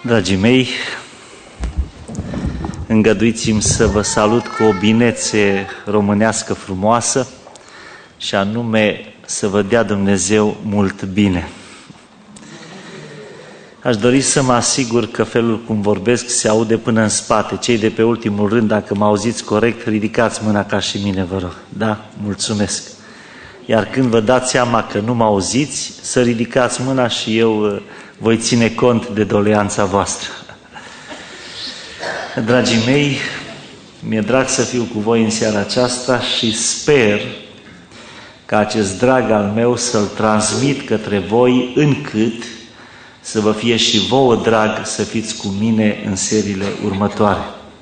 Dragii mei, îngăduiți-mi să vă salut cu o binețe românească frumoasă și anume să vă dea Dumnezeu mult bine. Aș dori să mă asigur că felul cum vorbesc se aude până în spate. Cei de pe ultimul rând, dacă mă auziți corect, ridicați mâna ca și mine, vă rog. Da? Mulțumesc. Iar când vă dați seama că nu mă auziți, să ridicați mâna și eu voi ține cont de doleanța voastră. Dragii mei, mi-e drag să fiu cu voi în seara aceasta și sper ca acest drag al meu să-l transmit către voi încât să vă fie și vouă drag să fiți cu mine în seriile următoare.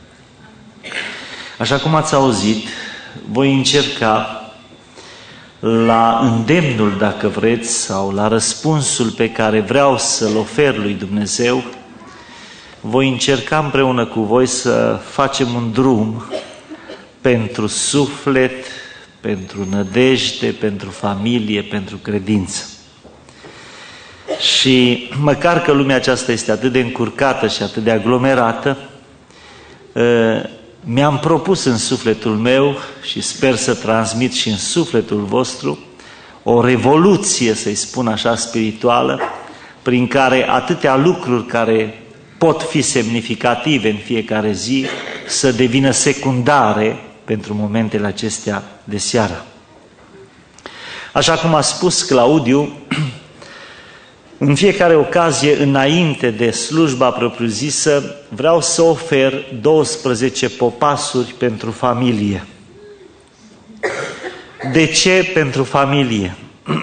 Așa cum ați auzit, voi încerca la îndemnul, dacă vreți, sau la răspunsul pe care vreau să-l ofer lui Dumnezeu, voi încerca împreună cu voi să facem un drum pentru suflet, pentru nădejde, pentru familie, pentru credință. Și măcar că lumea aceasta este atât de încurcată și atât de aglomerată, mi-am propus în sufletul meu și sper să transmit și în sufletul vostru o revoluție, să-i spun așa, spirituală, prin care atâtea lucruri care pot fi semnificative în fiecare zi să devină secundare pentru momentele acestea de seară. Așa cum a spus Claudiu, în fiecare ocazie, înainte de slujba propriu-zisă, vreau să ofer 12 popasuri pentru familie. De ce pentru familie?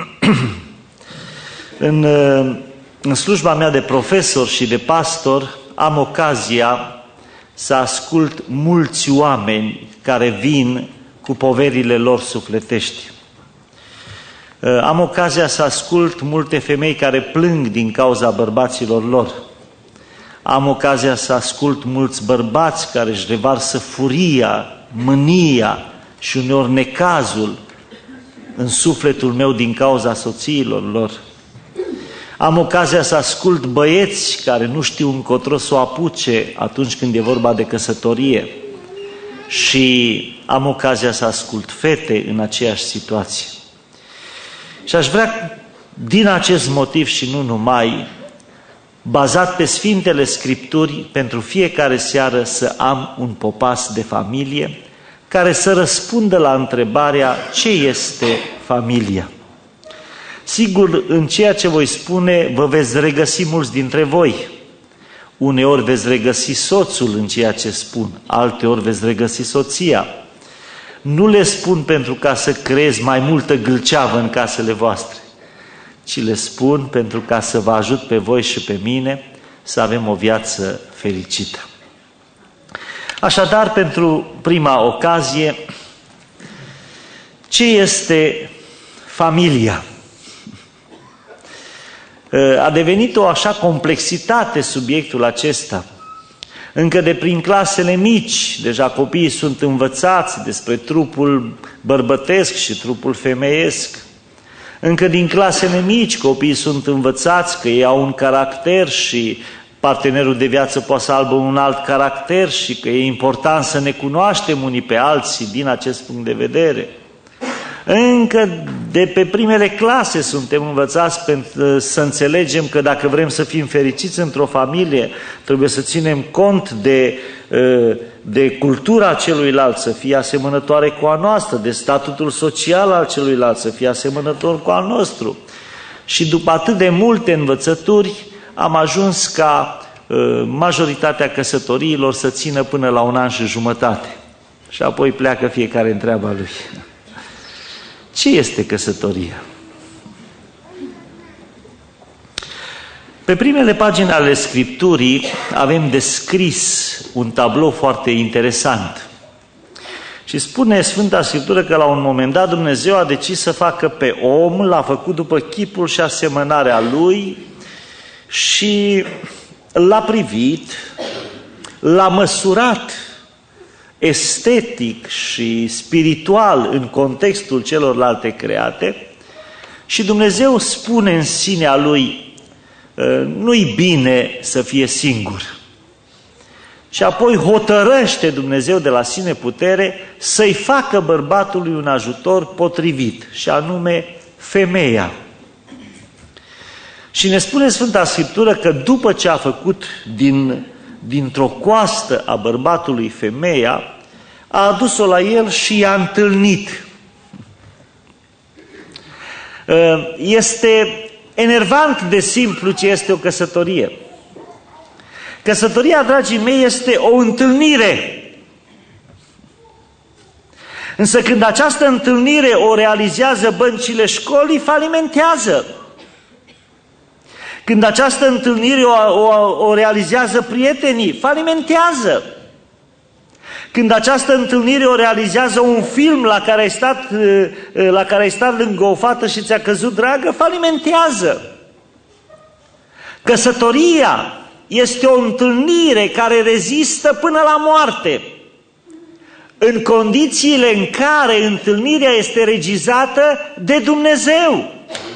În slujba mea de profesor și de pastor am ocazia să ascult mulți oameni care vin cu poverile lor sufletești. Am ocazia să ascult multe femei care plâng din cauza bărbaților lor. Am ocazia să ascult mulți bărbați care își revarsă furia, mânia și uneori necazul în sufletul meu din cauza soțiilor lor. Am ocazia să ascult băieți care nu știu încotro să o apuce atunci când e vorba de căsătorie. Și am ocazia să ascult fete în aceeași situație. Și aș vrea, din acest motiv și nu numai, bazat pe Sfintele Scripturi, pentru fiecare seară să am un popas de familie care să răspundă la întrebarea ce este familia. Sigur, în ceea ce voi spune, vă veți regăsi mulți dintre voi. Uneori veți regăsi soțul în ceea ce spun, alteori veți regăsi soția. Nu le spun pentru ca să creez mai multă gâlceavă în casele voastre, ci le spun pentru ca să vă ajut pe voi și pe mine să avem o viață fericită. Așadar, pentru prima ocazie, ce este familia? A devenit o așa complexitate subiectul acesta. Încă de prin clasele mici, deja copiii sunt învățați despre trupul bărbătesc și trupul femeiesc. Încă din clasele mici copiii sunt învățați că ei au un caracter și partenerul de viață poate să aibă un alt caracter și că e important să ne cunoaștem unii pe alții din acest punct de vedere. Încă de pe primele clase suntem învățați să înțelegem că dacă vrem să fim fericiți într-o familie, trebuie să ținem cont de cultura celuilalt, să fie asemănătoare cu a noastră, de statutul social al celuilalt, să fie asemănător cu al nostru. Și după atât de multe învățături, am ajuns ca majoritatea căsătoriilor să țină până la 1 an și jumătate. Și apoi pleacă fiecare în treaba lui. Ce este căsătoria? Pe primele pagini ale Scripturii avem descris un tablou foarte interesant. Și spune Sfânta Scriptură că la un moment dat Dumnezeu a decis să facă pe om, l-a făcut după chipul și asemănarea lui și l-a privit, l-a măsurat estetic și spiritual în contextul celorlalte create și Dumnezeu spune în sinea Lui: nu-i bine să fie singur. Și apoi hotărăște Dumnezeu de la sine putere să-i facă bărbatului un ajutor potrivit, și anume femeia. Și ne spune Sfânta Scriptură că după ce a făcut dintr-o coastă a bărbatului femeia, a adus-o la el și i-a întâlnit. Este enervant de simplu ce este o căsătorie. Căsătoria, dragii mei, este o întâlnire. Însă când această întâlnire o realizează băncile școlii, falimentează. Când această întâlnire o realizează prietenii, falimentează. Când această întâlnire o realizează un film la care ai stat lângă o fată și ți-a căzut dragă, falimentează. Căsătoria este o întâlnire care rezistă până la moarte. În condițiile în care întâlnirea este regizată de Dumnezeu.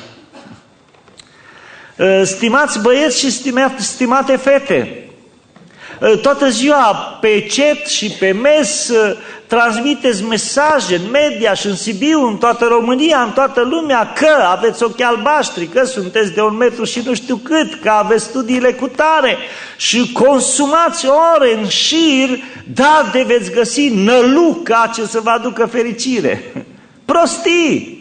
Stimați băieți și stimate fete, toată ziua pe chat și pe mes transmiteți mesaje în media și în Sibiu, în toată România, în toată lumea, că aveți ochi albaștri, că sunteți de 1 metru și nu știu cât, că aveți studiile cu tare și consumați ore în șir, dar de veți găsi năluca ce să vă aducă fericire. Prostii!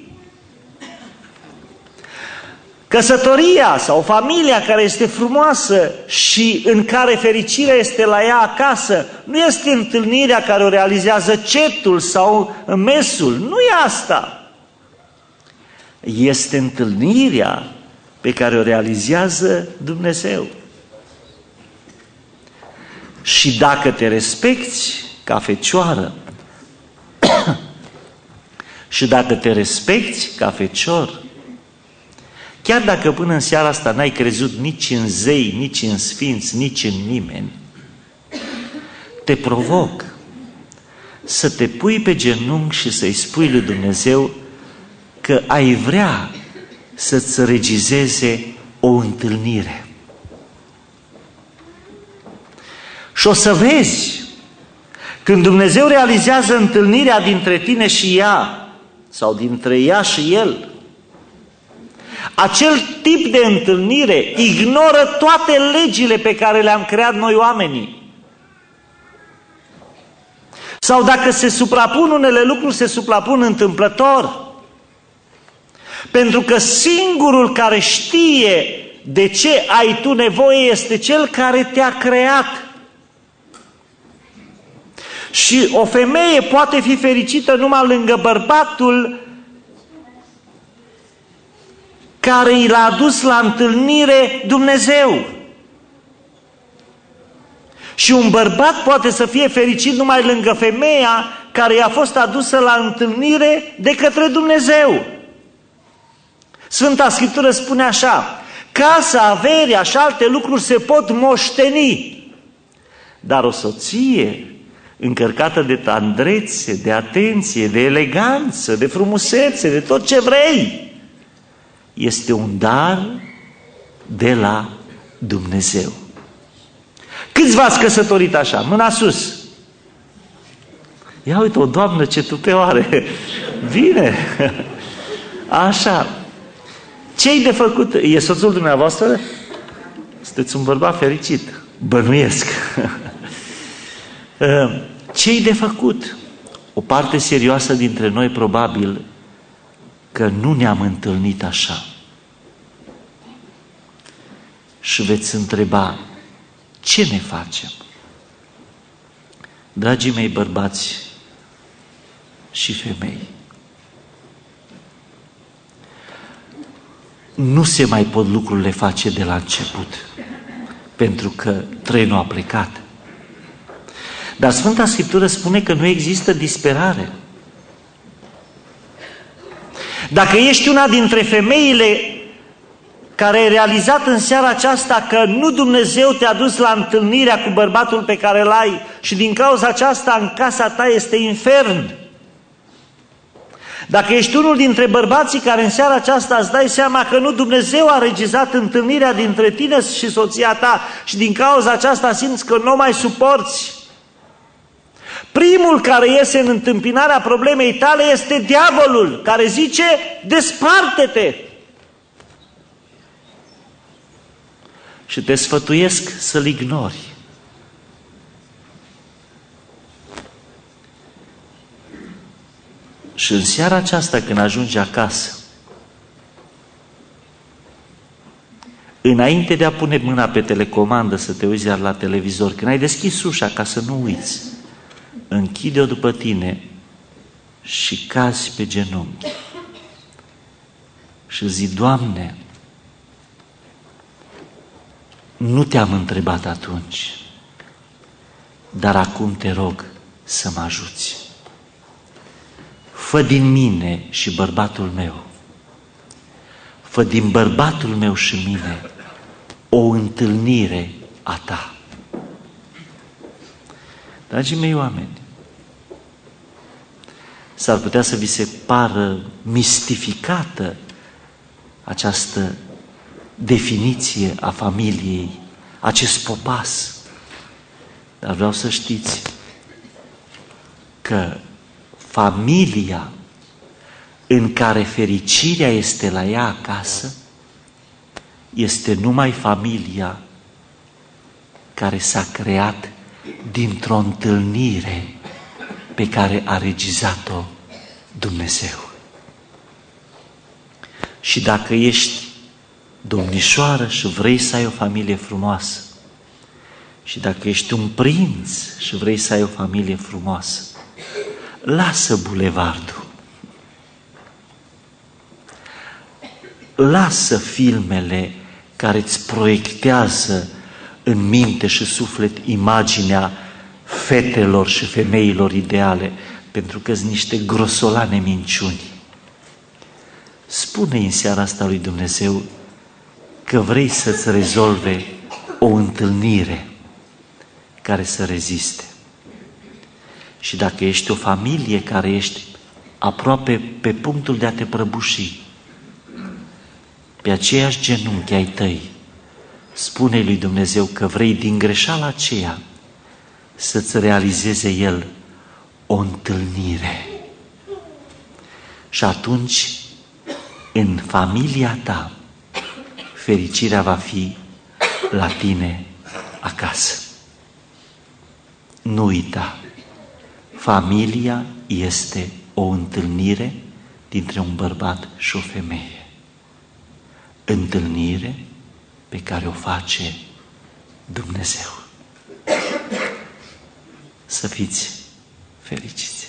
Căsătoria sau familia care este frumoasă și în care fericirea este la ea acasă, nu este întâlnirea care o realizează cetul sau mesul, nu e asta. Este întâlnirea pe care o realizează Dumnezeu. Și dacă te respecti ca fecioară și dacă te respecti ca fecior, chiar dacă până în seara asta n-ai crezut nici în zei, nici în sfinți, nici în nimeni, te provoc să te pui pe genunchi și să-i spui lui Dumnezeu că ai vrea să-ți regizeze o întâlnire. Și o să vezi, când Dumnezeu realizează întâlnirea dintre tine și ea, sau dintre ea și el, acel tip de întâlnire ignoră toate legile pe care le-am creat noi oamenii. Sau dacă se suprapun unele lucruri, se suprapun întâmplător. Pentru că singurul care știe de ce ai tu nevoie este Cel care te-a creat. Și o femeie poate fi fericită numai lângă bărbatul care i l-a adus la întâlnire Dumnezeu. Și un bărbat poate să fie fericit numai lângă femeia care i-a fost adusă la întâlnire de către Dumnezeu. Sfânta Scriptură spune așa: casa, averea și alte lucruri se pot moșteni, dar o soție încărcată de tandrețe, de atenție, de eleganță, de frumusețe, de tot ce vrei, este un dar de la Dumnezeu. Câți v-ați căsătorit așa? Mâna sus! Ia uite, o doamnă ce tupeu are! Bine! Așa! Ce-i de făcut? E soțul dumneavoastră? Sunteți un bărbat fericit. Bănuiesc. Ce-i de făcut? O parte serioasă dintre noi probabil că nu ne-am întâlnit așa. Și veți întreba, ce ne facem? Dragii mei bărbați și femei, nu se mai pot lucrurile face de la început, pentru că trenul a plecat. Dar Sfânta Scriptură spune că nu există disperare. Dacă ești una dintre femeile care ai realizat în seara aceasta că nu Dumnezeu te-a dus la întâlnirea cu bărbatul pe care l-ai și din cauza aceasta în casa ta este infern, Dacă ești unul dintre bărbații care în seara aceasta îți dai seama că nu Dumnezeu a regizat întâlnirea dintre tine și soția ta și din cauza aceasta simți că nu o mai suporți, primul care iese în întâmpinarea problemei tale este diavolul, care zice: desparte-te! Și te sfătuiesc să-l ignori. Și în seara aceasta, când ajungi acasă, înainte de a pune mâna pe telecomandă să te uiți iar la televizor, când ai deschis ușa ca să nu uiți, închide-o după tine și cazi pe genunchi și zi: Doamne, nu te-am întrebat atunci, dar acum te rog să mă ajuți. Fă din mine și bărbatul meu, fă din bărbatul meu și mine o întâlnire a ta. Dragii mei oameni, s-ar putea să vi se pară mistificată această definiție a familiei, acest popas, dar vreau să știți că familia în care fericirea este la ea acasă este numai familia care s-a creat dintr-o întâlnire pe care a regizat-o Dumnezeu. Și dacă ești domnișoară și vrei să ai o familie frumoasă, și dacă ești un prinț și vrei să ai o familie frumoasă, lasă bulevardul, lasă filmele care îți proiectează în minte și suflet imaginea fetelor și femeilor ideale, pentru că sunt niște grosolane minciuni. Spune în seara asta lui Dumnezeu că vrei să-ți rezolve o întâlnire care să reziste. Și dacă ești o familie care ești aproape pe punctul de a te prăbuși, pe aceiași genunchi ai tăi, spune lui Dumnezeu că vrei din greșeala aceea să-ți realizeze El o întâlnire. Și atunci, în familia ta, fericirea va fi la tine acasă. Nu uita, familia este o întâlnire dintre un bărbat și o femeie. Întâlnire pe care o face Dumnezeu. Să fiți fericiți!